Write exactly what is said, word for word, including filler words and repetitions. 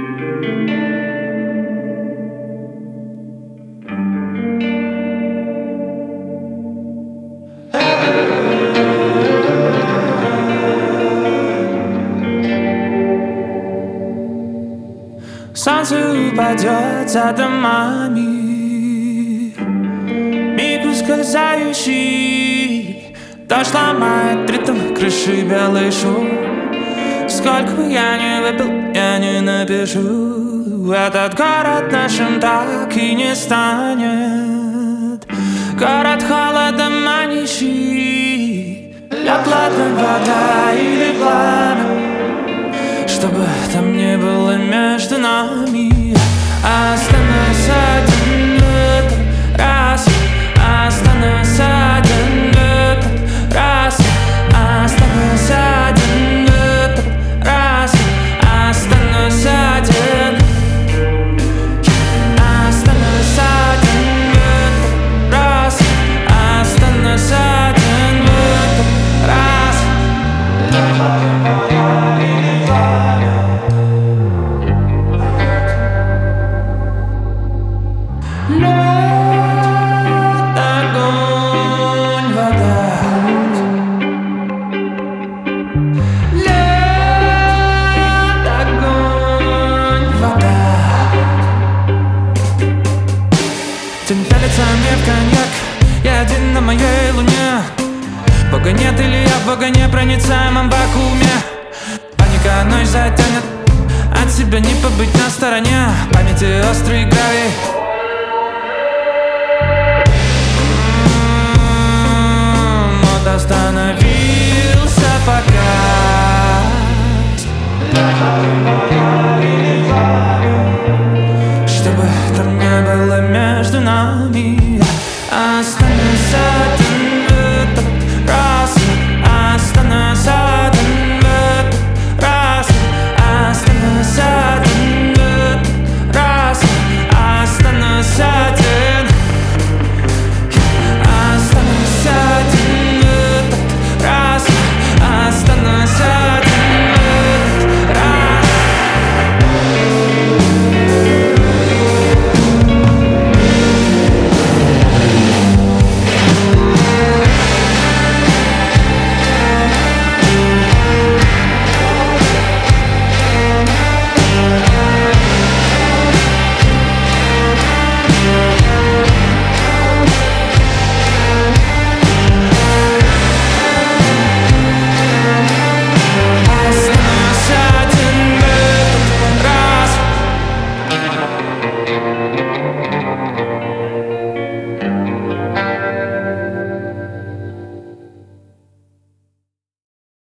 Солнце упадет за домами, миг ускользающий. Дождь ломает ритм крыши, белый шум. Сколько бы я ни выпил, я не напишу. Этот город нашим так и не станет. Город холодом манящий. Лед, ладно, вода или пламя, чтобы там не было между нами. Останусь один в этот раз. Останусь один в этот раз. Останусь один в этот раз. Останусь один. Останусь один в этот раз. Останусь один в этот раз. Лед, огонь, вода. Лед, огонь, вода. Тень пялится мне в коньяк. Я один на моей луне. Бога нет или я в Бога непроницаемом вакууме. Паника ночь затянет, от себя не побыть на стороне. Памяти острый гравий. Мод остановился пока.